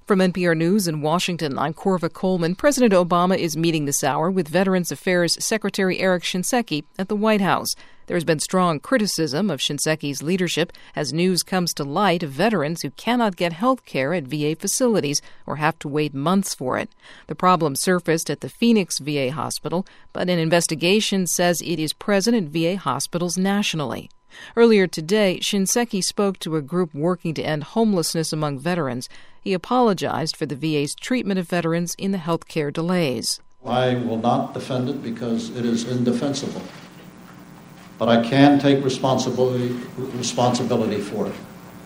From NPR News in Washington, I'm Corva Coleman. President Obama is meeting this hour with Veterans Affairs Secretary Eric Shinseki at the White House. There has been strong criticism of Shinseki's leadership as news comes to light of veterans who cannot get health care at VA facilities or have to wait months for it. The problem surfaced at the Phoenix VA hospital, but an investigation says it is present at VA hospitals nationally. Earlier today, Shinseki spoke to a group working to end homelessness among veterans. He apologized for the VA's treatment of veterans in the health care delays. I will not defend it because it is indefensible. But I can take responsibility for it,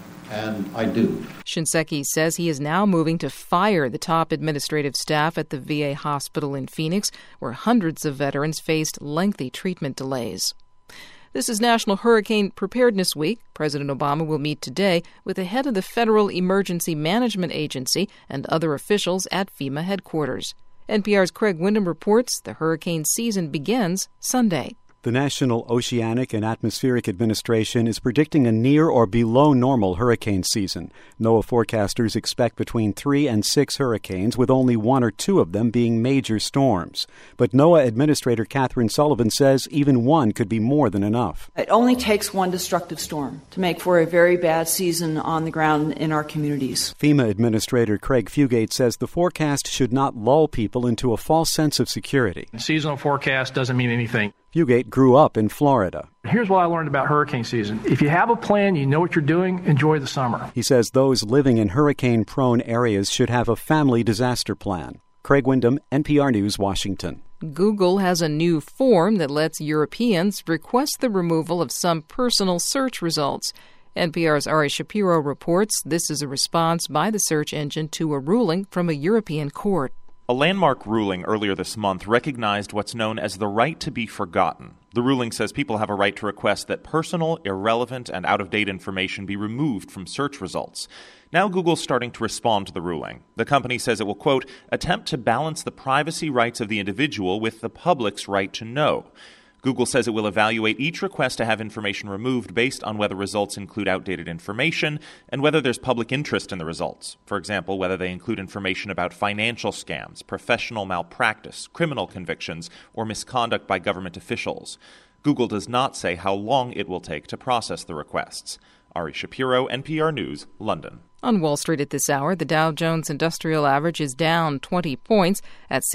and I do. Shinseki says he is now moving to fire the top administrative staff at the VA hospital in Phoenix, where hundreds of veterans faced lengthy treatment delays. This is National Hurricane Preparedness Week. President Obama will meet today with the head of the Federal Emergency Management Agency and other officials at FEMA headquarters. NPR's Craig Windham reports the hurricane season begins Sunday. The National Oceanic and Atmospheric Administration is predicting a near or below normal hurricane season. NOAA forecasters expect between 3 and 6 hurricanes, with only 1 or 2 of them being major storms. But NOAA Administrator Catherine Sullivan says even one could be more than enough. It only takes one destructive storm to make for a very bad season on the ground in our communities. FEMA Administrator Craig Fugate says the forecast should not lull people into a false sense of security. The seasonal forecast doesn't mean anything. Fugate grew up in Florida. Here's what I learned about hurricane season. If you have a plan, you know what you're doing, enjoy the summer. He says those living in hurricane-prone areas should have a family disaster plan. Craig Windham, NPR News, Washington. Google has a new form that lets Europeans request the removal of some personal search results. NPR's Ari Shapiro reports this is a response by the search engine to a ruling from a European court. A landmark ruling earlier this month recognized what's known as the right to be forgotten. The ruling says people have a right to request that personal, irrelevant, and out-of-date information be removed from search results. Now Google's starting to respond to the ruling. The company says it will, quote, attempt to balance the privacy rights of the individual with the public's right to know. Google says it will evaluate each request to have information removed based on whether results include outdated information and whether there's public interest in the results. For example, whether they include information about financial scams, professional malpractice, criminal convictions, or misconduct by government officials. Google does not say how long it will take to process the requests. Ari Shapiro, NPR News, London. On Wall Street at this hour, the Dow Jones Industrial Average is down 20 points at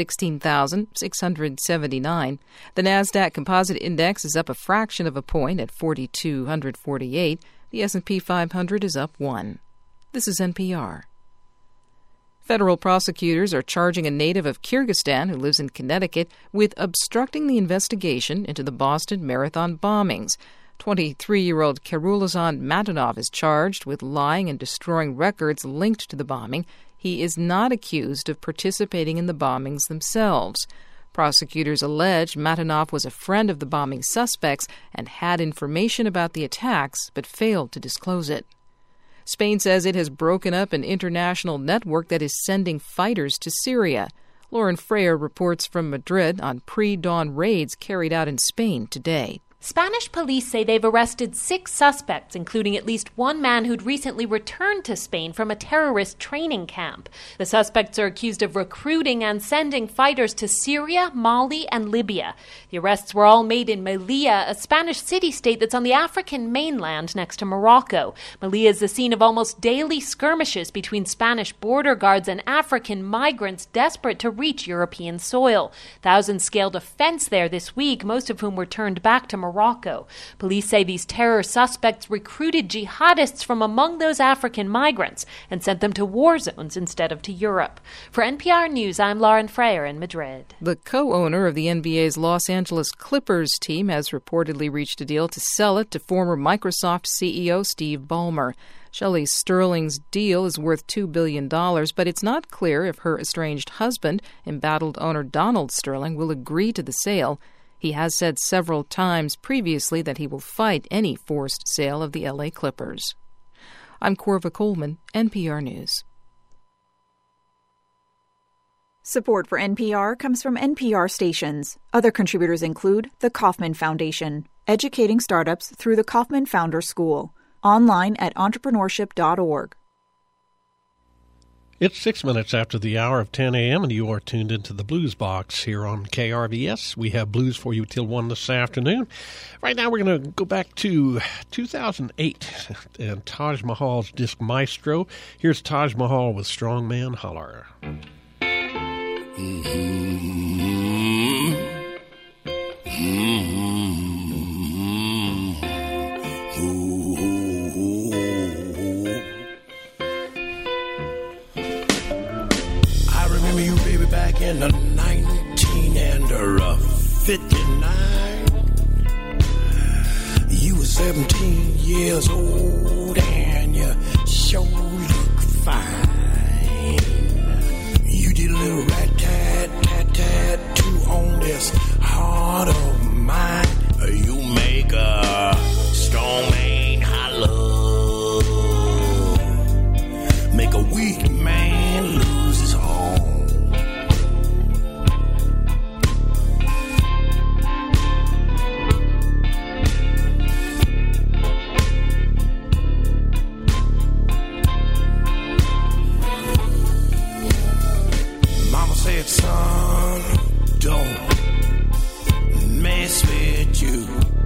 16,679. The Nasdaq Composite Index is up a fraction of a point at 4,248. The S&P 500 is up 1. This is NPR. Federal prosecutors are charging a native of Kyrgyzstan who lives in Connecticut with obstructing the investigation into the Boston Marathon bombings. 23-year-old Kerulazan Matanov is charged with lying and destroying records linked to the bombing. He is not accused of participating in the bombings themselves. Prosecutors allege Matanov was a friend of the bombing suspects and had information about the attacks but failed to disclose it. Spain says it has broken up an international network that is sending fighters to Syria. Lauren Freyer reports from Madrid on pre-dawn raids carried out in Spain today. Spanish police say they've arrested 6 suspects, including at least one man who'd recently returned to Spain from a terrorist training camp. The suspects are accused of recruiting and sending fighters to Syria, Mali, and Libya. The arrests were all made in Melilla, a Spanish city-state that's on the African mainland next to Morocco. Melilla is the scene of almost daily skirmishes between Spanish border guards and African migrants desperate to reach European soil. Thousands scaled a fence there this week, most of whom were turned back to Morocco. Police say these terror suspects recruited jihadists from among those African migrants and sent them to war zones instead of to Europe. For NPR News, I'm Lauren Freyer in Madrid. The co-owner of the NBA's Los Angeles Clippers team has reportedly reached a deal to sell it to former Microsoft CEO Steve Ballmer. Shelley Sterling's deal is worth $2 billion, but it's not clear if her estranged husband, embattled owner Donald Sterling, will agree to the sale. He has said several times previously that he will fight any forced sale of the L.A. Clippers. I'm Corva Coleman, NPR News. Support for NPR comes from NPR stations. Other contributors include the Kauffman Foundation, educating startups through the Kauffman Founder School. Online at entrepreneurship.org. It's 6 minutes after the hour of 10 a.m., and you are tuned into the Blues Box here on KRVS. We have blues for you till 1 this afternoon. Right now, we're going to go back to 2008 and Taj Mahal's disc Maestro. Here's Taj Mahal with Strong Man Holler. Back in the 1959, you were 17 years old and you sure look fine. You did a little rat-tat-tat-tattoo on this heart of mine. You make a strong man holler, make a weak man lose his arm. Son, don't mess with you.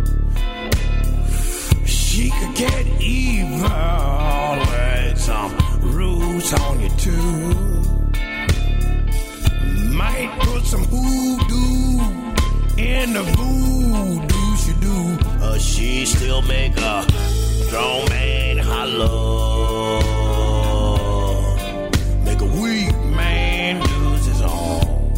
She could get evil with some roots on you too. Might put some hoodoo in the voodoo she do. She still make a strong man holler, make a weak man lose his arm.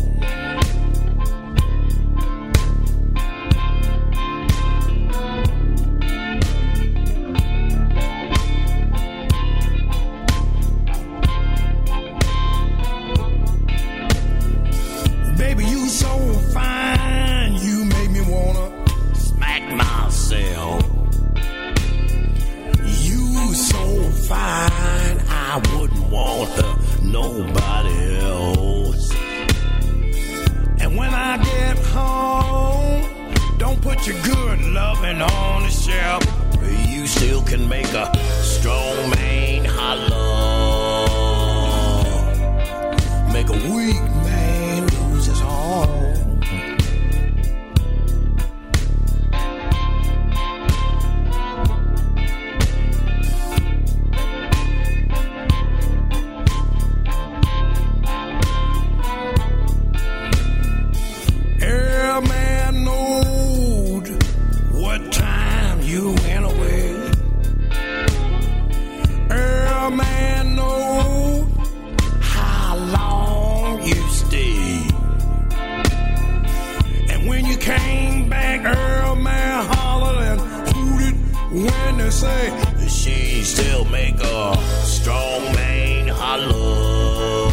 Baby, you so fine, you make me wanna smack myself. You so fine, I wouldn't want nobody else. And when I get home, don't put your good loving on the shelf. You still can make a strong man holler, make a weak man lose his arm. Every man knowed what time you went away. Every man knowed how long you stayed. And when you came back, every man hollered and hooted when they say she still make a strong man holler,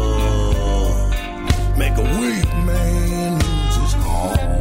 make a weak man lose his arm.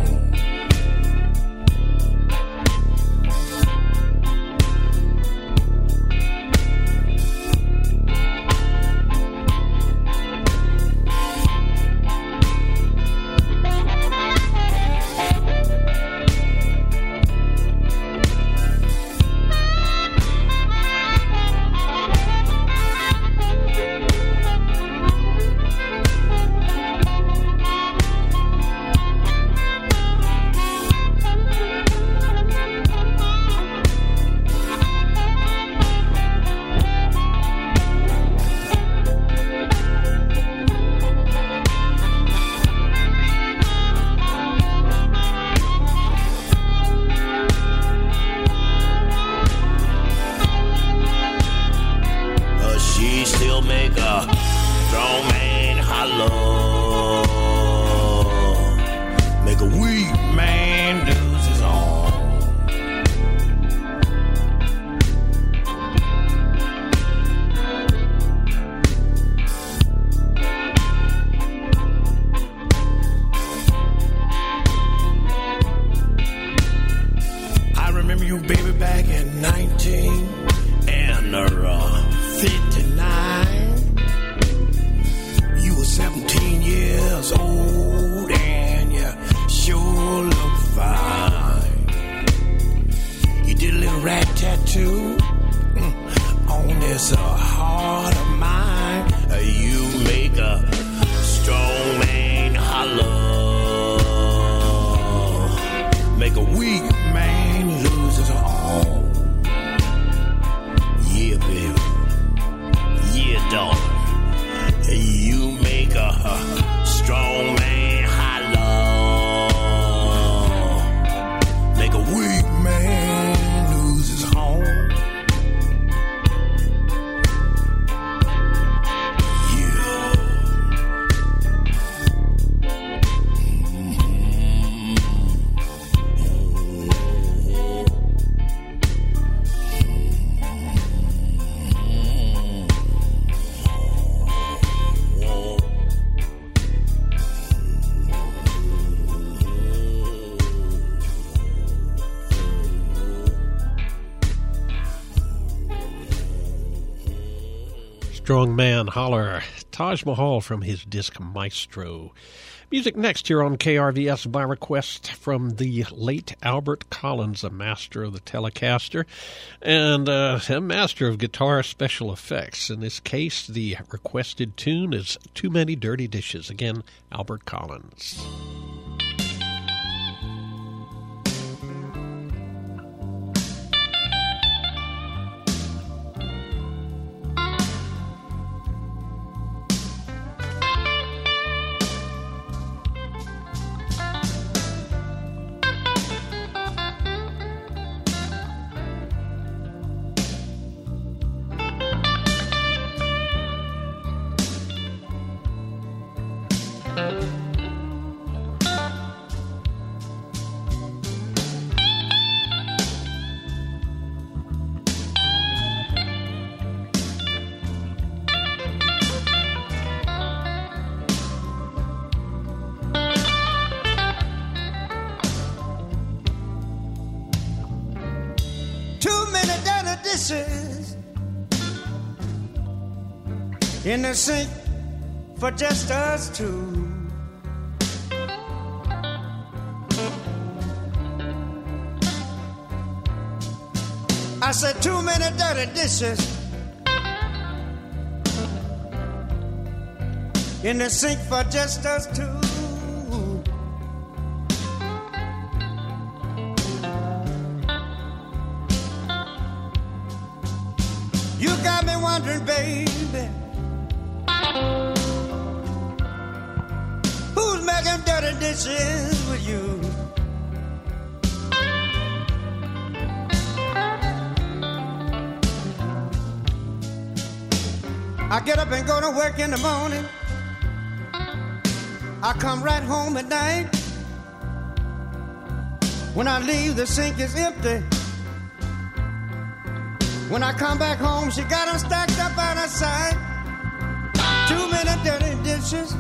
years old and you sure look daughter. You make a strong man holler, make a weak man lose his home. Strong Man Holler, Taj Mahal from his disc Maestro. Music next here on KRVS by request from the late Albert Collins, a master of the Telecaster and a master of guitar special effects. In this case, the requested tune is Too Many Dirty Dishes. Again, Albert Collins. In the sink for just us two. I said too many dirty dishes in the sink for just us two. You got me wondering, baby, who's making dirty dishes with you? I get up and go to work in the morning. I come right home at night. When I leave, the sink is empty. When I come back home, she got them stacked up on her side. Too many dirty dishes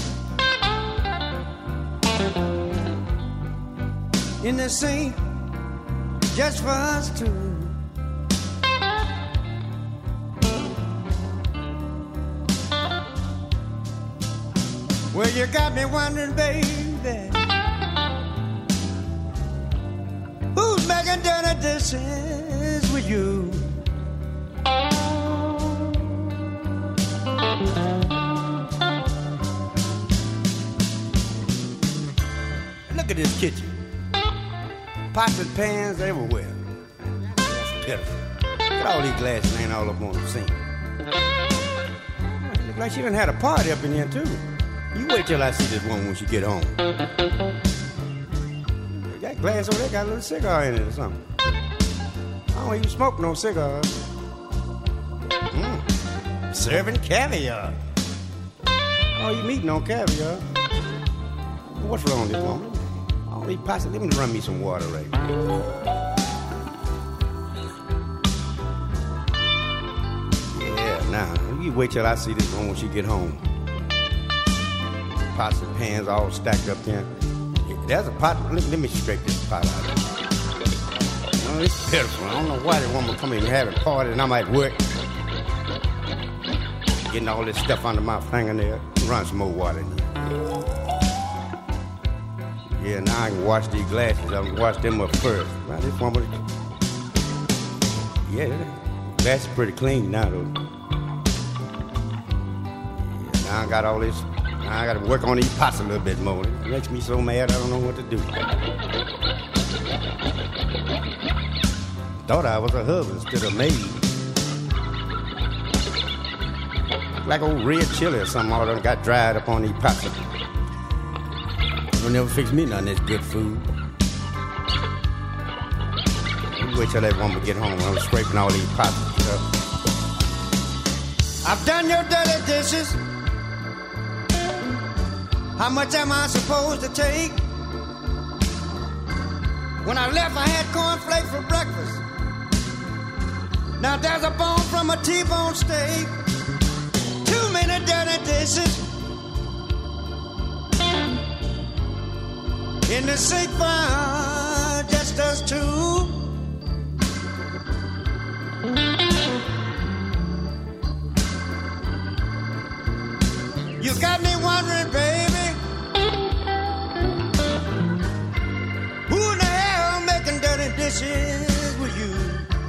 in the sink just for us two. Well, you got me wondering, baby, who's making dirty dishes with you? Look at this kitchen. Pots and pans everywhere. That's pitiful. Look at all these glasses laying all up on the sink. Look like she done had a party up in here, too. You wait till I see this woman when she get home. That glass over there got a little cigar in it or something. I don't even smoke no cigars. Serving caviar. Oh, you eating on caviar? What's wrong with this woman? I don't eat pasta. Let me run me some water right now. Yeah, now, you wait till I see this woman when she get home. Pots and pans all stacked up there. There's a pot. Let me scrape this pot out of it. Oh, it's pitiful. I don't know why the woman come in and have a party and I'm at work. Getting all this stuff under my fingernail. Run some more water in here. Yeah, now I can wash these glasses. I can wash them up first. Now this woman, yeah, the glass is pretty clean now though. Yeah, now I got all this. Now I got to work on these pots a little bit more. It makes me so mad I don't know what to do. Thought I was a husband instead of maid. look like old red chili or something. All of them got dried up on these pots. They'll never fix me none of this good food. Wait till that woman get home when I'm scraping all these pots and stuff. I've done your dirty dishes. How much am I supposed to take? When I left, I had cornflakes for breakfast. Now there's a bone from a T-bone steak. Too many dirty dishes in the sink for just us two. You got me wondering, baby, who in the hell making dirty dishes with you?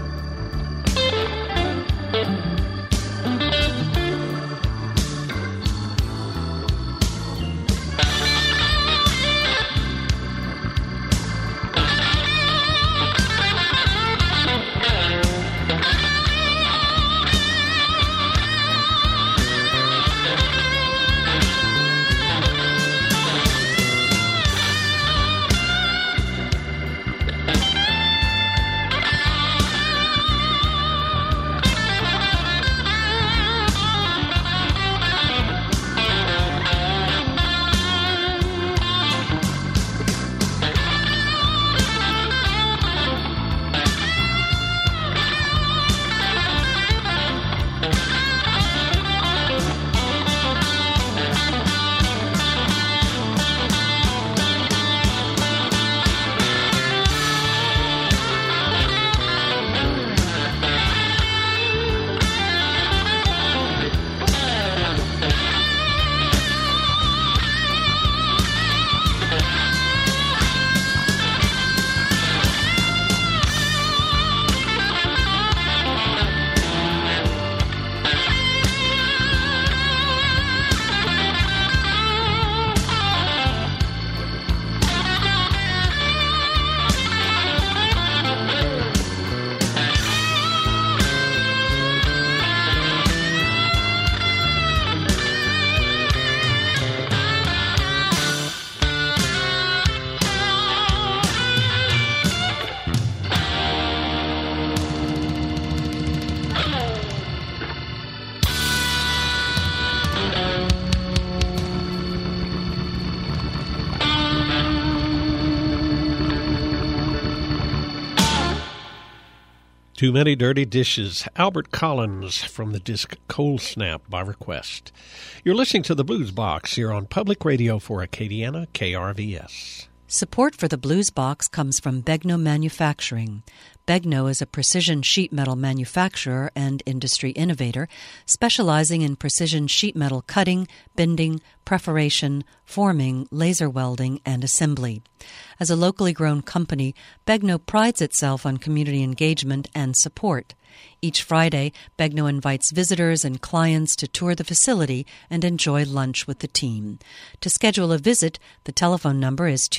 Too Many Dirty Dishes, Albert Collins from the disc Cold Snap by request. You're listening to the Blues Box here on Public Radio for Acadiana, KRVS. Support for the Blues Box comes from Begno Manufacturing. Begno is a precision sheet metal manufacturer and industry innovator, specializing in precision sheet metal cutting, bending, perforation, forming, laser welding, and assembly. As a locally grown company, Begno prides itself on community engagement and support. Each Friday, Begno invites visitors and clients to tour the facility and enjoy lunch with the team. To schedule a visit, the telephone number is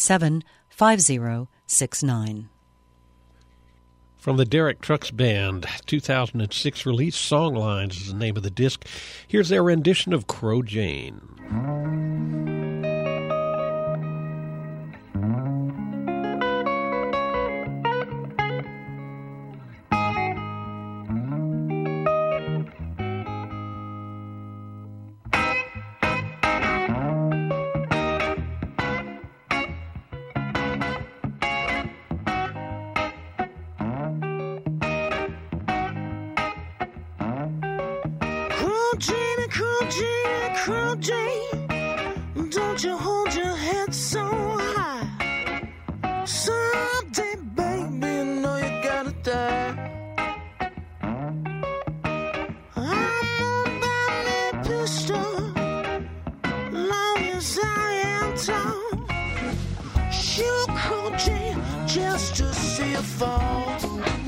237-5069. From the Derek Trucks Band, 2006 release, Songlines is the name of the disc. Here's their rendition of Crow Jane. Crow Jane, don't you hold your head so high. Someday, baby, you know you gotta die. I'm about me pistol, long as I am tall. Shoot Crow Jane just to see you fall.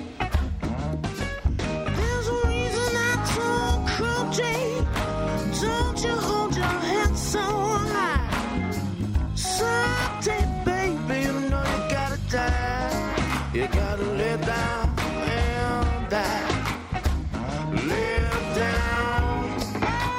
There's a reason I told Crow Jane, don't you hold your head so high. Someday, baby, you know you gotta die. You gotta lay down and die. Lay down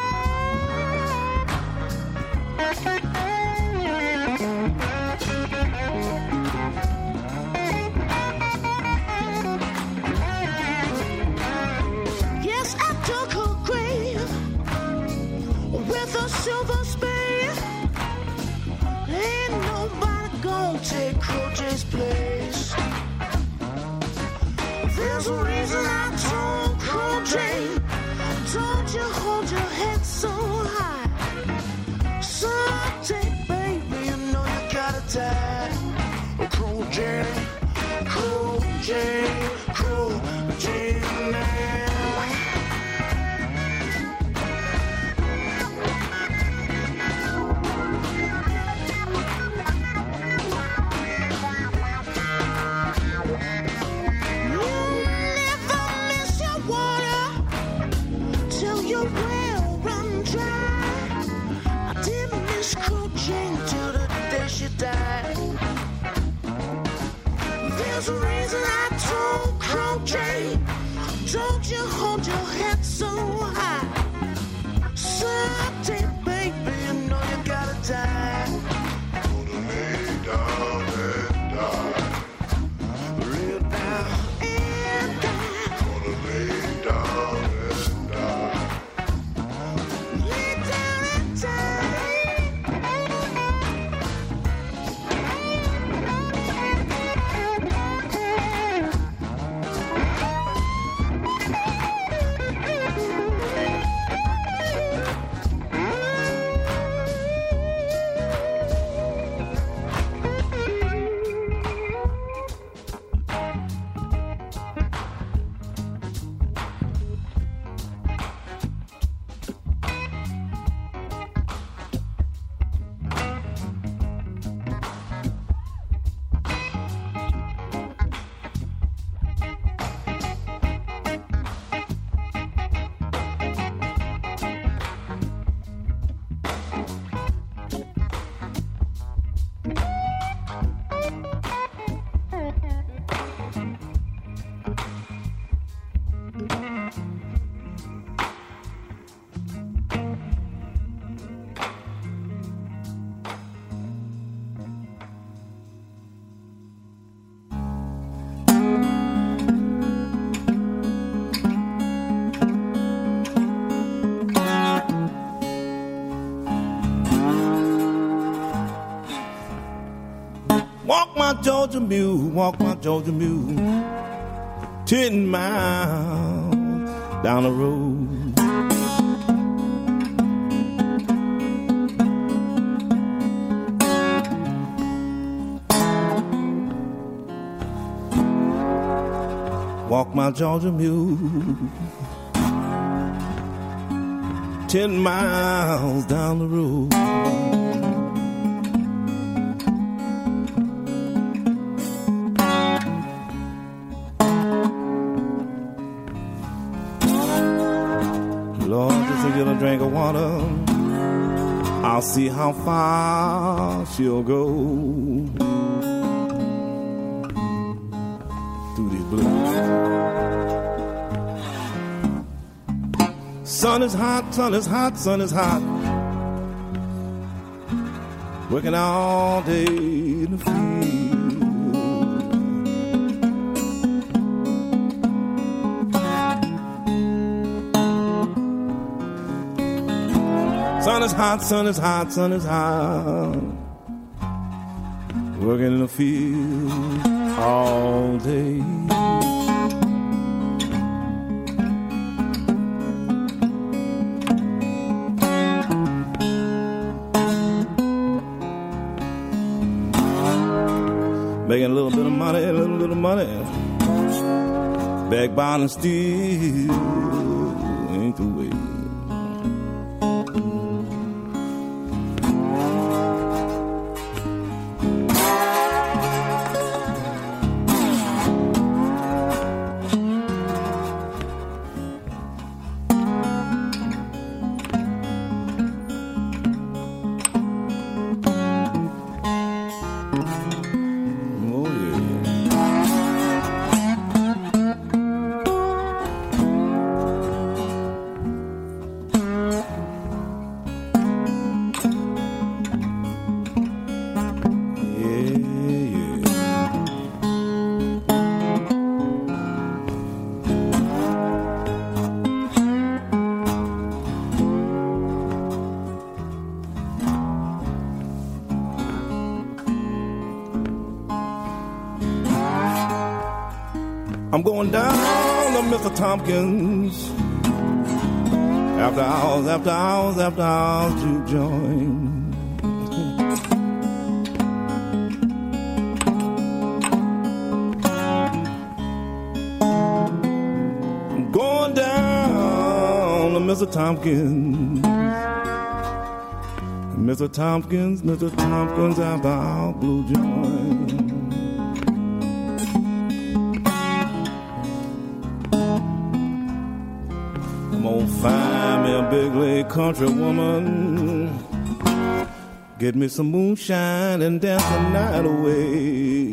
silver spade. Ain't nobody gonna take Crow-Jay's place. There's a reason I told Crow-Jay, don't you hold your head so high. Someday, baby, you know you gotta die. Crow-Jay, Crow-Jay, Crow-Jay now. There's a reason I told Crow-Jay, don't you hold your head so high. Someday, baby, you know you gotta die. Gonna lay down and die. Lay down and die. Gonna lay down and die. Lay down and die. Georgia mule, walk my Georgia mule, 10 miles down the road. Walk my Georgia mule, 10 miles down the road. Drink of water, I'll see how far she'll go through these blues. Sun is hot, sun is hot, sun is hot. Working all day in the field. Sun is hot, sun is hot, sun is hot. Working in the field all day. Making a little bit of money, a little bit of money. Back buying steel ain't the way. I'm going down to Mr. Tompkins. After hours to join. I'm going down to Mr. Tompkins. Mr. Tompkins, after our blue joint. I'm gonna find me a big leg country woman, get me some moonshine and dance the night away.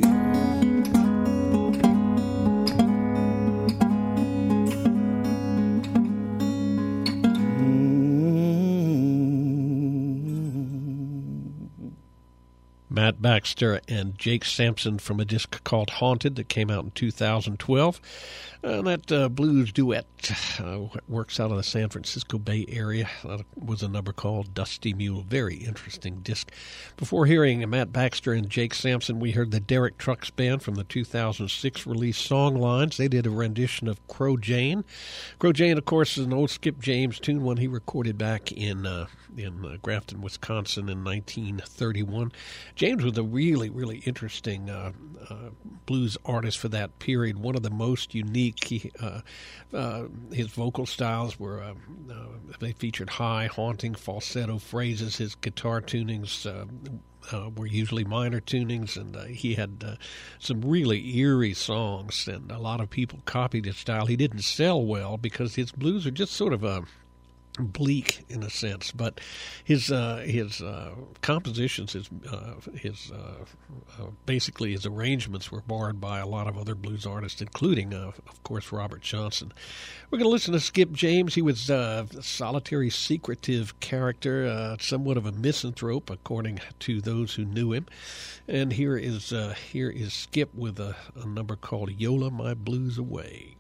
Matt Baxter and Jake Sampson from a disc called Haunted that came out in 2012. That blues duet works out of the San Francisco Bay Area. That was a number called Dusty Mule. Very interesting disc. Before hearing Matt Baxter and Jake Sampson, we heard the Derek Trucks Band from the 2006 release Songlines. They did a rendition of Crow Jane. Crow Jane, of course, is an old Skip James tune, one he recorded back in Grafton, Wisconsin in 1931. James was a really, really interesting blues artist for that period, one of the most unique. His vocal styles were, they featured high, haunting falsetto phrases. His guitar tunings were usually minor tunings, and he had some really eerie songs, and a lot of people copied his style. He didn't sell well because his blues are just sort of bleak in a sense, but his compositions, basically his arrangements were borrowed by a lot of other blues artists, including, of course, Robert Johnson. We're going to listen to Skip James. He was a solitary, secretive character, somewhat of a misanthrope, according to those who knew him. And here is Skip with a number called "Yola My Blues Away."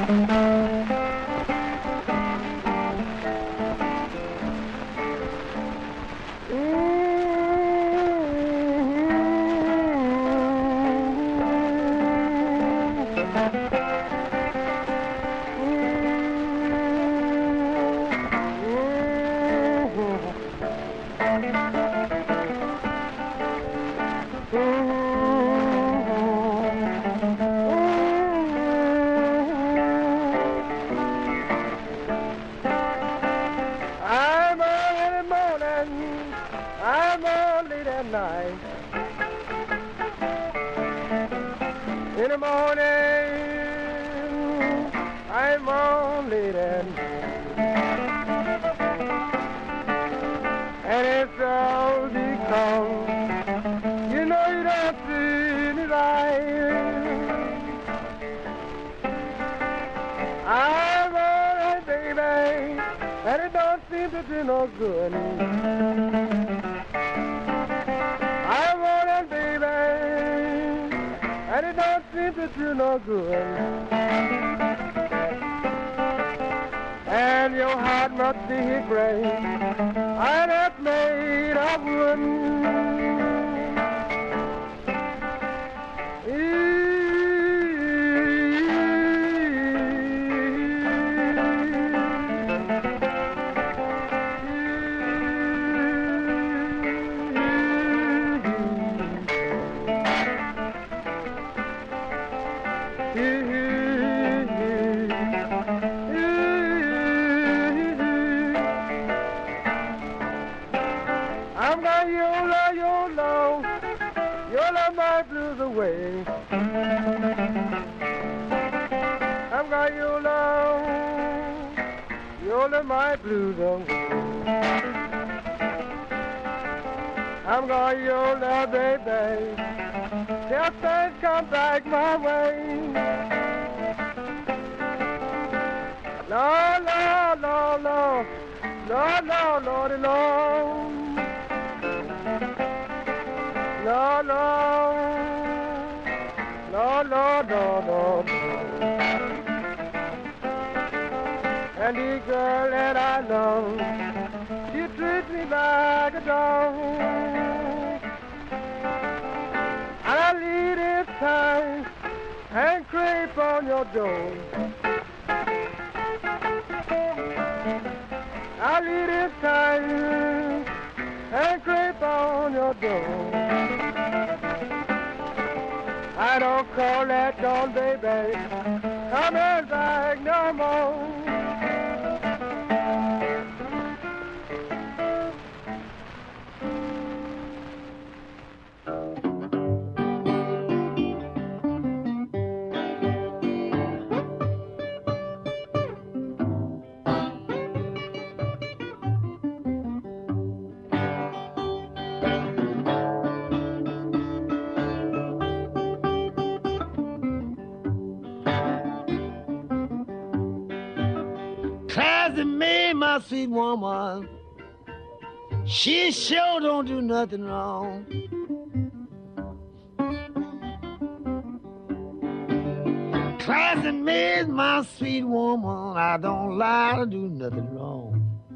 And the girl that I love, she treats me like a dog. And I lead it time and creep on on your door. I'll leave this time and creep on your door. I don't call that dawn, baby, coming back no more. Classy May, my sweet woman, she sure don't do nothing wrong. Classy May, my sweet woman, I don't lie to do nothing wrong.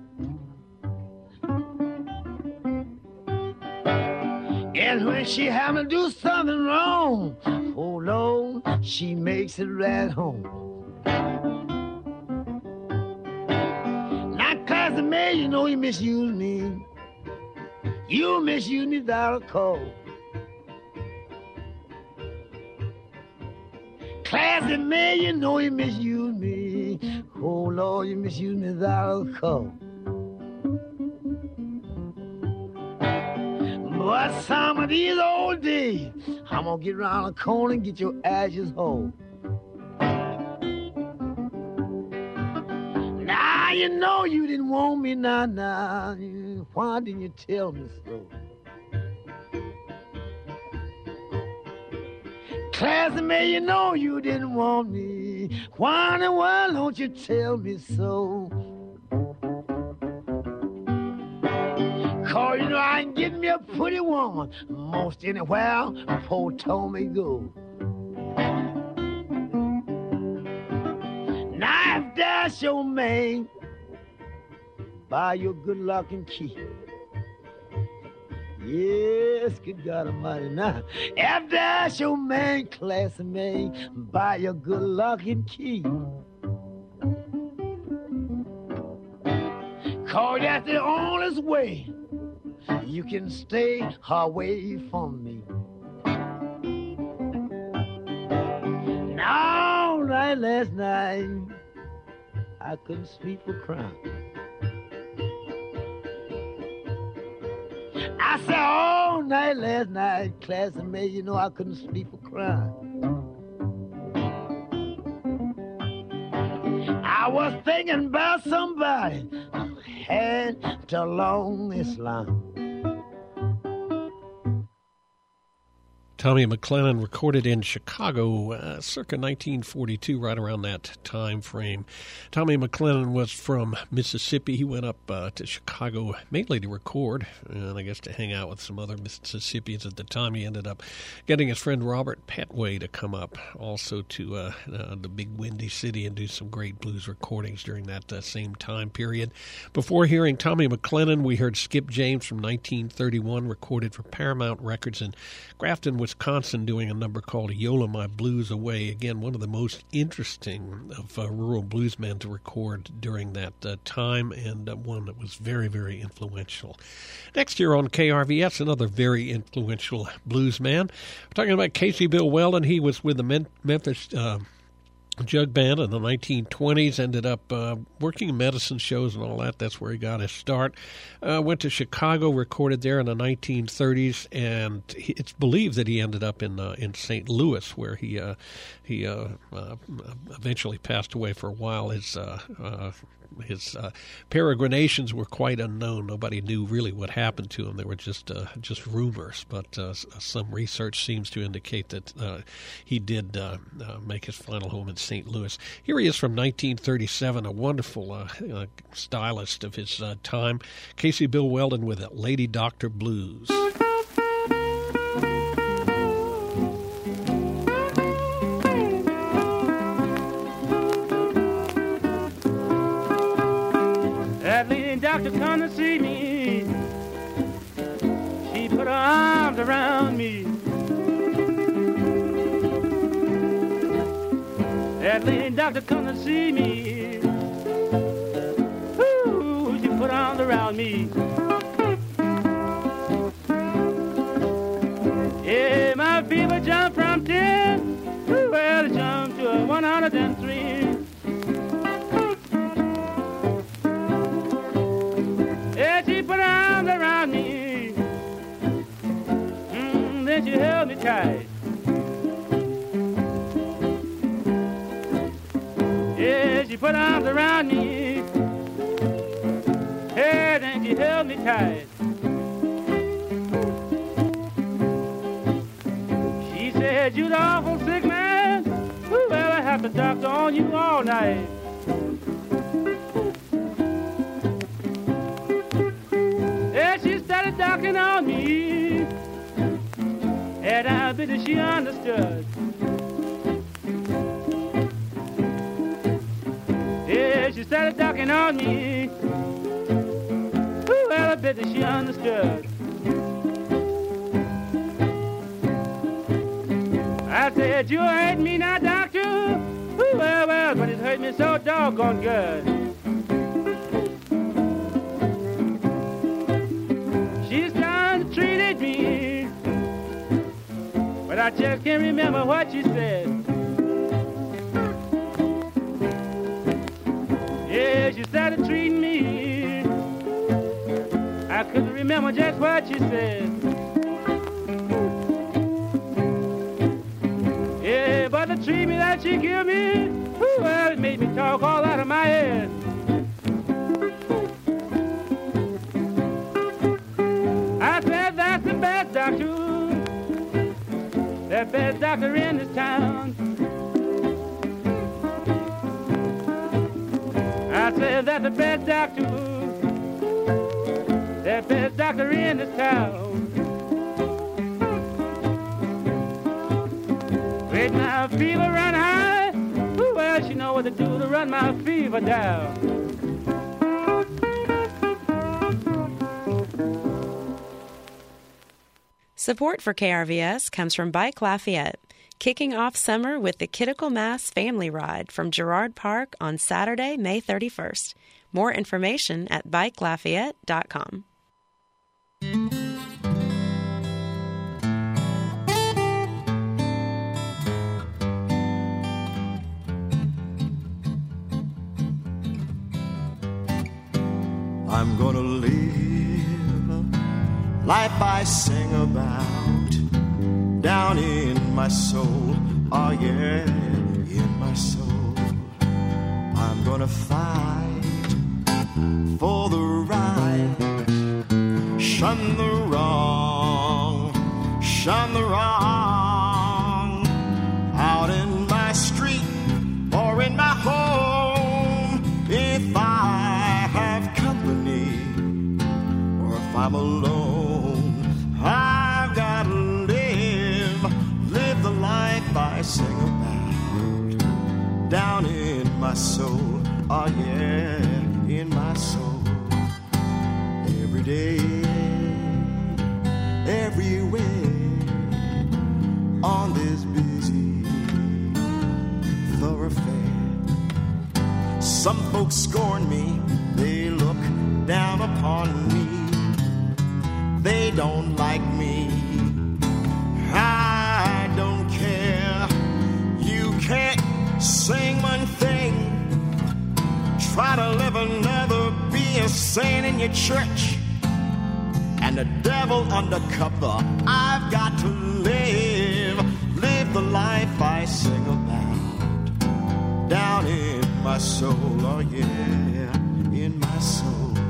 And when she happen to do something wrong, oh Lord, she makes it right home. Classy May, you know you misuse me. You misuse me without a cause. Classy May, you know you misuse me. Oh Lord, you misuse me without a cause. But some of these old days, I'm gonna get around the corner and get your ashes whole. You know you didn't want me now. Why didn't you tell me so? Classy May, you know you didn't want me. Why in the world don't you tell me so? Cause you know I can get me a pretty woman most anywhere before told me go. Now if that's your man, buy your good luck and key. Yes, good God Almighty. Now, if that's your man, Classy May, buy your good luck and key. Cause that's the only way you can stay away from me. Now, right last night, I couldn't sleep for crying. I said all night last night, Classy May, you know I couldn't sleep for crying. I was thinking about somebody had to along this line. Tommy McLennan recorded in Chicago circa 1942, right around that time frame. Tommy McLennan was from Mississippi. He went up to Chicago mainly to record and I guess to hang out with some other Mississippians at the time. He ended up getting his friend Robert Petway to come up also to the big windy city and do some great blues recordings during that same time period. Before hearing Tommy McLennan, we heard Skip James from 1931, recorded for Paramount Records in Grafton, Wisconsin, doing a number called Yola My Blues Away. Again, one of the most interesting of rural bluesmen to record during that time, and one that was very, very influential. Next year on KRVS, another very influential bluesman. We're talking about Casey Bill Weldon. He was with the Memphis Jug Band in the 1920s, ended up working in medicine shows and all that. That's where he got his start. Went to Chicago, recorded there in the 1930s, and it's believed that he ended up in St. Louis, where he eventually passed away for a while. His peregrinations were quite unknown. Nobody knew really what happened to him. They were just rumors, but some research seems to indicate that he did make his final home in St. Louis. Here he is from 1937, a wonderful stylist of his time, Casey Bill Weldon with Lady Doctor Blues. That lady doctor come to see me. She put her arms around me. That lady doctor come to see me. Ooh, she put arms around me. Yeah, my fever jumped from 10. Ooh, well, it jumped to 103. Yeah, she put arms around me. Then she held me tight. Yeah, she put arms around me. Yeah, then she held me tight. She said, "You're the awful sick man. Ooh, well, I have to doctor on you all night." Yeah, she started doctoring on me. And I bet that she understood. Yeah, she started talking on me. Ooh, well, I bet that she understood. I said, "You hurt me now, doctor." Ooh, well, but it hurt me so doggone good. She started treating me, but I just can't remember what she said. Yeah, she started treating me. I couldn't remember just what she said. Yeah, but the treatment that she gave me, ooh, well, it made me talk all out of my head. I said, "That's the best doctor, the best doctor in this town." I said, "That's the best doctor, the best doctor in this town." When my fever run high, ooh, well, she know what to do to run my fever down. Support for KRVS comes from Bike Lafayette, kicking off summer with the Kittical Mass Family Ride from Girard Park on Saturday, May 31st. More information at bikelafayette.com. I'm gonna live life I sing about down in my soul, oh yeah, in my soul. I'm gonna fight for the right, shun the wrong, shun the wrong, out in my street or in my home. If I have company or if I'm alone, I've got to live the life I sing about down in my soul, oh yeah, in my soul. Every day, everywhere, on this busy thoroughfare. Some folks scorn me, they look down upon me, they don't like me, I don't care. You can't sing one thing, try to live another, be a saint in your church, and the devil undercover. I've got to live the life I sing about down in my soul, oh yeah, in my soul.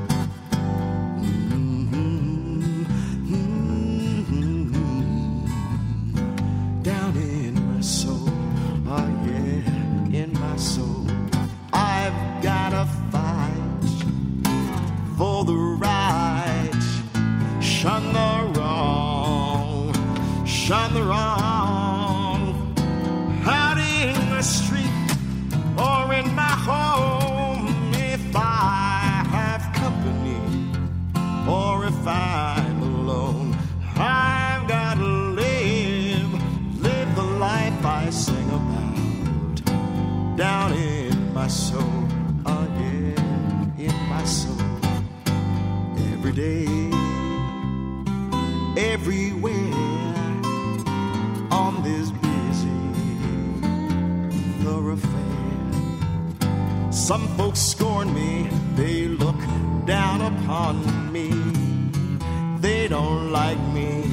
Down in my soul, oh yeah, in my soul. I've gotta fight for the right, shun the wrong, shun the wrong, out in the street or in my home. If I have company or if I'm alone, I've got to live the life I sing about my soul, oh yeah, in my soul. Every day, everywhere, on this busy thoroughfare. Some folks scorn me, they look down upon me. They don't like me,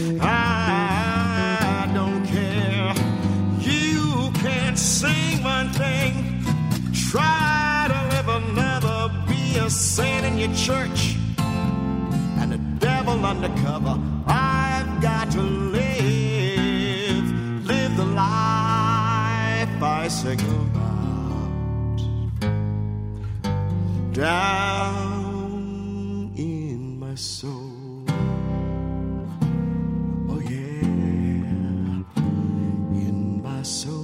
I don't care. You can't sing one thing, try to live another, be a saint in your church and a devil undercover. I've got to live the life I sing about down in my soul. Oh yeah, in my soul.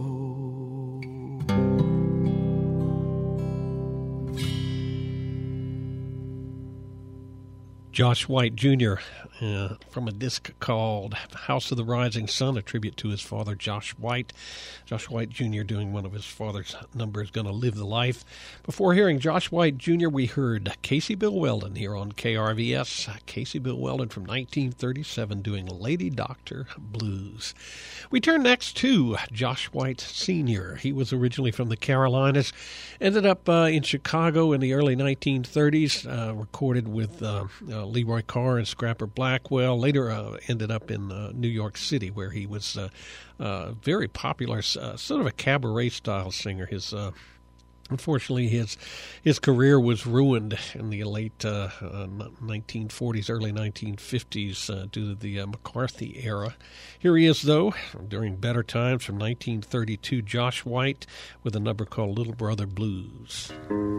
Josh White Jr. From a disc called House of the Rising Sun, a tribute to his father, Josh White. Josh White Jr. doing one of his father's numbers, Gonna Live the Life. Before hearing Josh White Jr., we heard Casey Bill Weldon here on KRVS. Casey Bill Weldon from 1937 doing Lady Doctor Blues. We turn next to Josh White Sr. He was originally from the Carolinas, ended up in Chicago in the early 1930s, recorded with Leroy Carr and Scrapper Blackwell. Later ended up in New York City, where he was very popular, sort of a cabaret-style singer. Unfortunately, his career was ruined in the late 1940s, early 1950s due to the McCarthy era. Here he is, though, during better times from 1932, Josh White with a number called Little Brother Blues.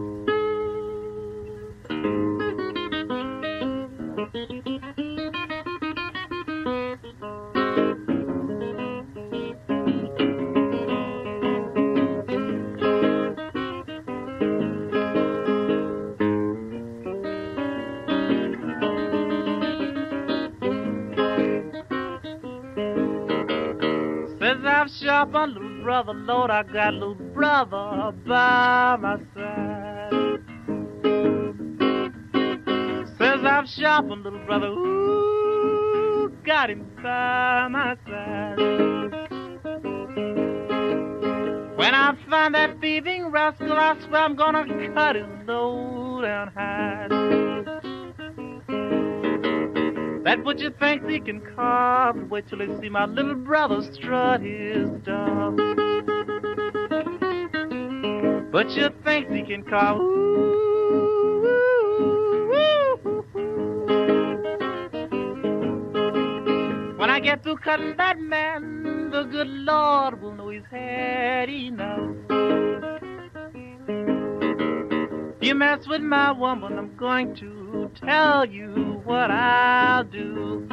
I've sharp on little brother, Lord, I got little brother by my side. Says I've sharp on little brother, ooh, got him by my side. When I find that thieving rascal, I swear I'm gonna cut his low down hide. That butcher thinks he can carve, and wait till he see my little brother strut his stuff. Butcher thinks he can carve, ooh, ooh, ooh, ooh. When I get through cutting that man, the good Lord will know he's had enough. You mess with my woman, I'm going to tell you what I'll do.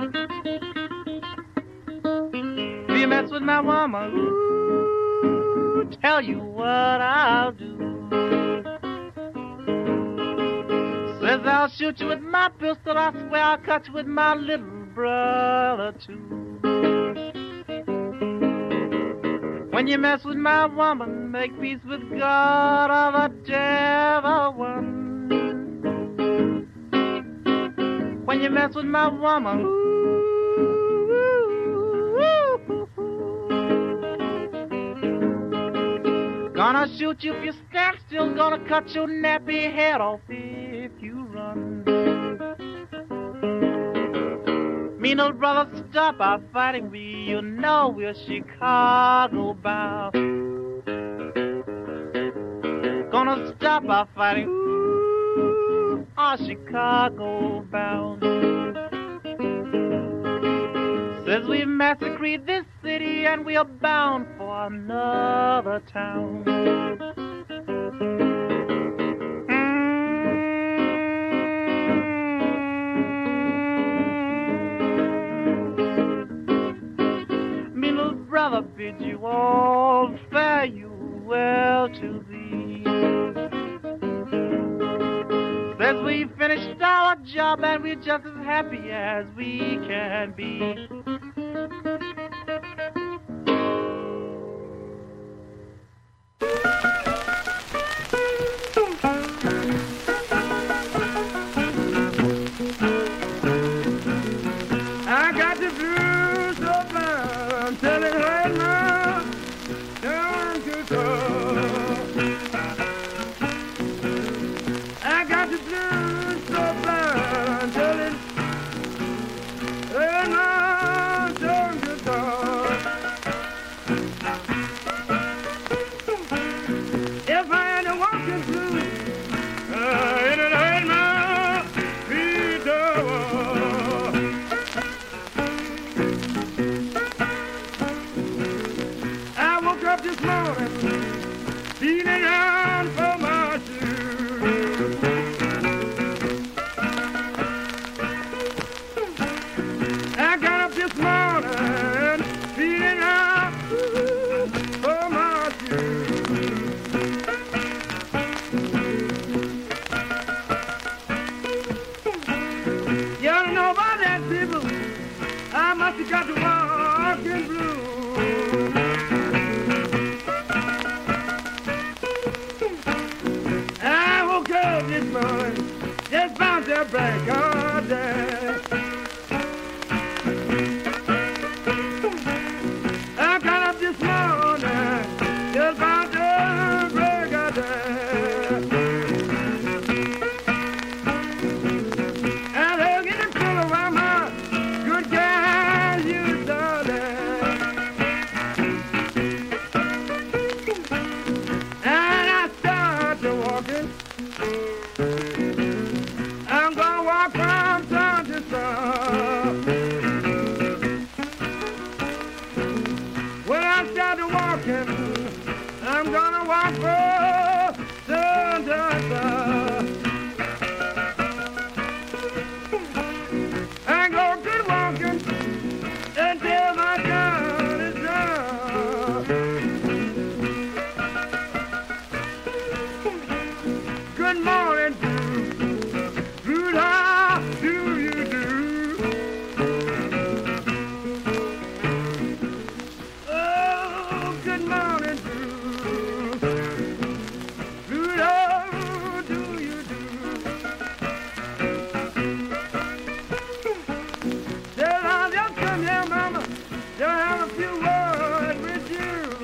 If you mess with my woman, ooh, tell you what I'll do. Says I'll shoot you with my pistol, I swear I'll cut you with my little brother too. When you mess with my woman, make peace with God or the devil one. When you mess with my woman, ooh, ooh, ooh, ooh. Gonna shoot you if you stand still, gonna cut your nappy head off if you run. Me and old brother, stop our fighting, you know we're Chicago bound. Gonna stop our fighting, ooh, our Chicago bound. Says we've massacred this city and we are bound for another town. Me little brother bid you all farewell to thee. Says we finished our job and we're just as happy as we can be. You don't know about that, people. I must have got the walking blues. I woke up this morning, just bounced the break all day. I got up this morning, just bounced the break all day. And look at the pillow where my good guys used to lay. And I start to walking. I'm gonna walk from sun to sun. When I start to walking, I'm gonna walk from sun to sun. I go good walking until my gun is done. Good morning, Rude, how do you do? Oh, good morning, Rude, how do you do? Said I'll just come here, mama, to have a few words with you.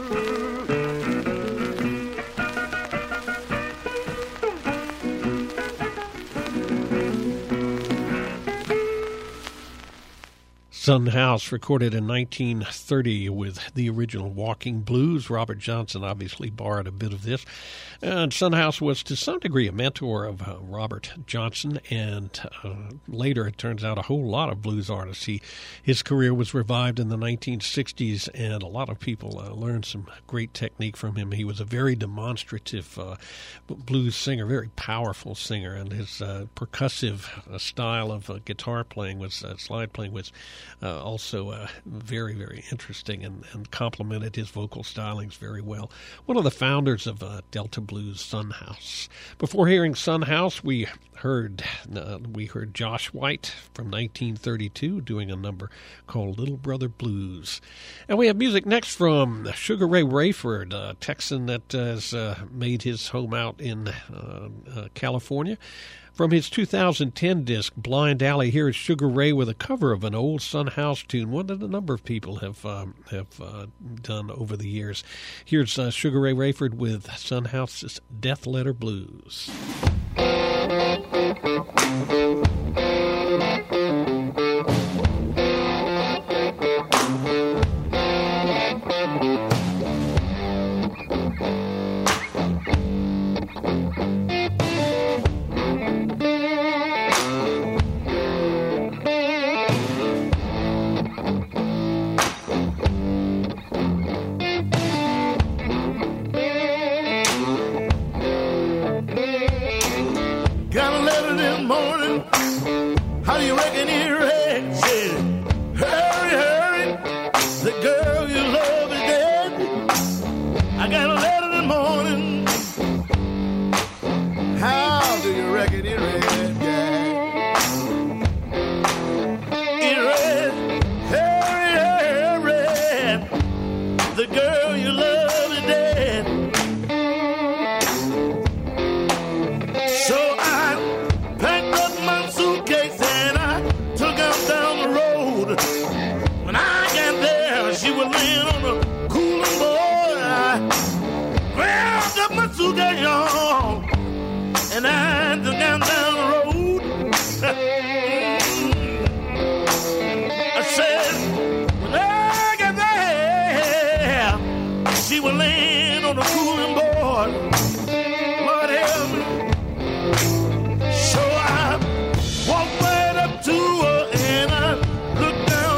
Son House, recorded in 1930 with the original Walking Blues. Robert Johnson obviously borrowed a bit of this. And Son House was to some degree a mentor of Robert Johnson, and later it turns out a whole lot of blues artists. His career was revived in the 1960s, and a lot of people learned some great technique from him. He was a very demonstrative blues singer, very powerful singer, and his percussive style of guitar playing was slide playing was also very, very interesting and complemented his vocal stylings very well. One of the founders of Delta Blues, Son House. Before hearing Son House, we heard Josh White from 1932 doing a number called Little Brother Blues. And we have music next from Sugar Ray Rayford, a Texan that has made his home out in California. From his 2010 disc, Blind Alley, here is Sugar Ray with a cover of an old Son House tune, one that a number of people have done over the years. Here's Sugar Ray Rayford with Son House's Death Letter Blues. How do you reckon he read? Said, hurry, hurry, the girl you love is dead. I got a letter in the morning. How do you reckon he read? He read, hurry, hurry, the girl you love is dead. So I packed up my suitcase and I took out down the road. When I got there, she was laying on the cooling board. I grabbed up my suitcase, y'all, and I took out down the road. I said, when I got there, she was laying on the cooling board. Lord help me. So I walked right up to her and I looked down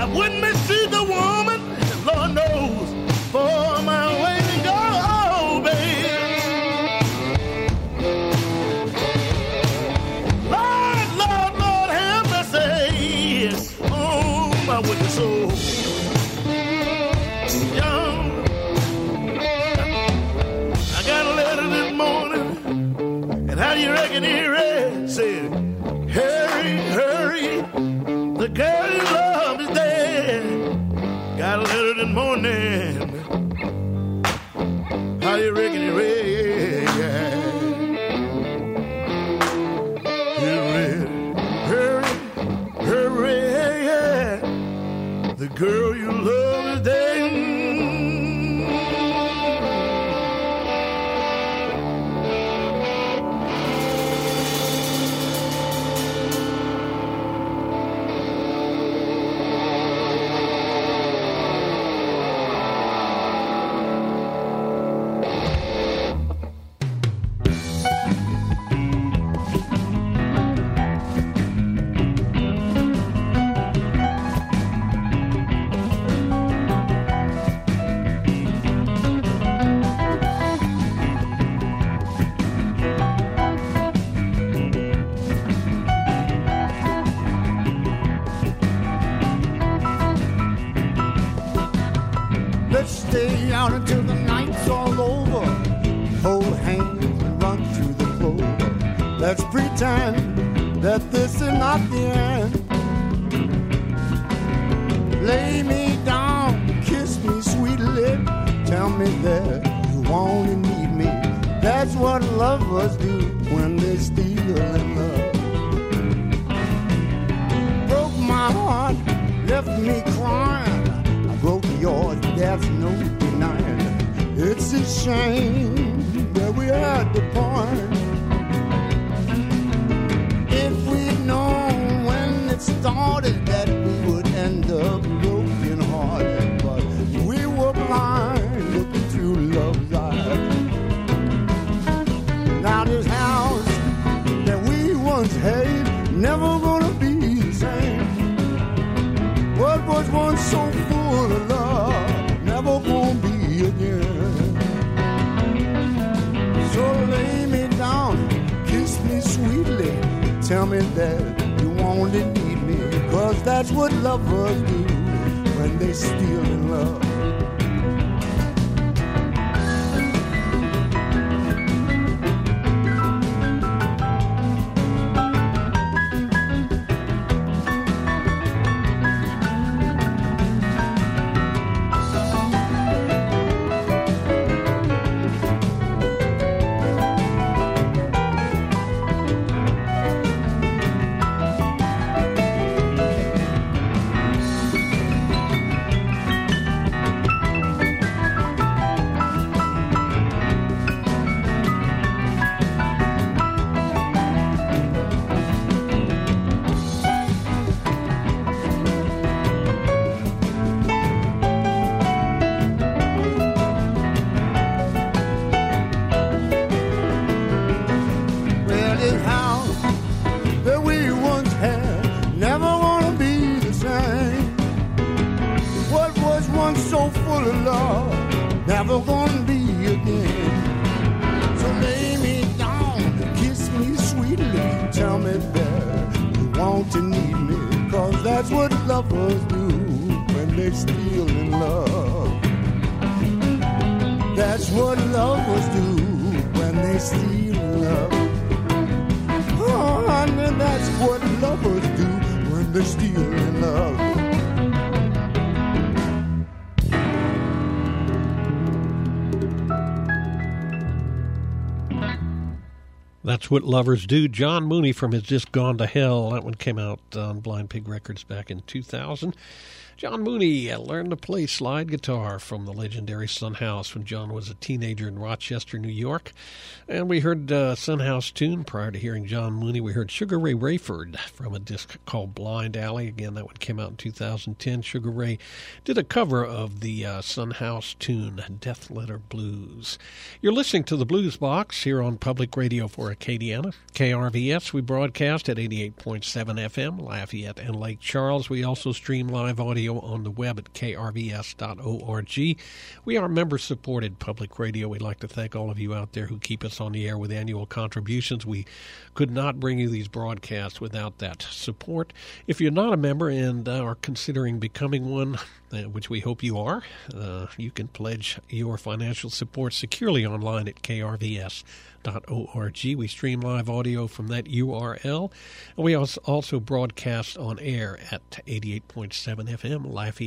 I wouldn't mistreat the woman, Lord knows, for my way to go, baby. Lord, have mercy on my wicked soul. I got a letter this morning, and how do you reckon he read? Said, hurry, hurry, the girl you love is dead. Got a letter this morning, how do you reckon he read? He read, hurry, hurry, the girl you love is dead. Let's stay out until the night's all over. Hold hands and run through the clover. Let's pretend that this is not the end. Lay me down, kiss me sweetly. Tell me that you want and need me. That's what lovers do when they steal in love. Broke my heart, left me crying. Broke yours, there's no denying. It's a shame that we had to part. If we'd known when it started that we would end up broken hearted, but we were blind looking through love's eyes. Now this house that we once had never gonna be the same. What was once so full of love, never gonna be again. So lay me down, kiss me sweetly. Tell me that you want and need me, 'cause that's what lovers do when they steal in love. Never gonna be again. So lay me down, kiss me sweetly. Tell me that you want to need me, 'cause that's what lovers do when they steal in love. That's what lovers do when they steal in love. Oh, honey, that's what lovers do when they steal in love. That's what lovers do. John Mooney from his disc Gone to Hell. That one came out on Blind Pig Records back in 2000. John Mooney learned to play slide guitar from the legendary Son House when John was a teenager in Rochester, New York. And we heard Son House tune. Prior to hearing John Mooney, we heard Sugar Ray Rayford from a disc called Blind Alley. Again, that one came out in 2010. Sugar Ray did a cover of the Son House tune, Death Letter Blues. You're listening to the Blues Box here on Public Radio for Acadiana. KRVS, we broadcast at 88.7 FM, Lafayette and Lake Charles. We also stream live audio radio on the web at krvs.org. We are member-supported public radio. We'd like to thank all of you out there who keep us on the air with annual contributions. We could not bring you these broadcasts without that support. If you're not a member and are considering becoming one, which we hope you are, you can pledge your financial support securely online at krvs.org. We stream live audio from that URL, and we also broadcast on air at 88.7 FM, Lafayette.